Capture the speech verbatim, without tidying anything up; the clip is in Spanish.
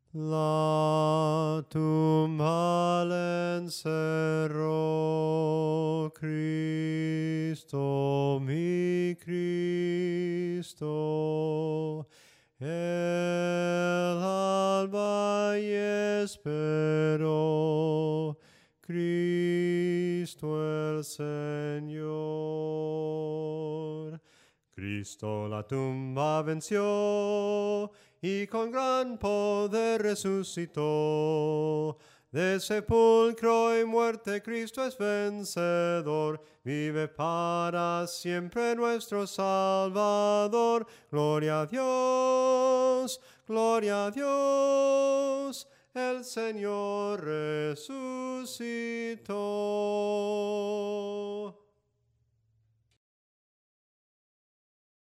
La tumba le encerró, Cristo, mi Cristo, el alba y esperó, Cristo el Señor. Cristo la tumba venció y con gran poder resucitó. De sepulcro y muerte Cristo es vencedor, vive para siempre nuestro Salvador. Gloria a Dios, gloria a Dios, el Señor resucitó.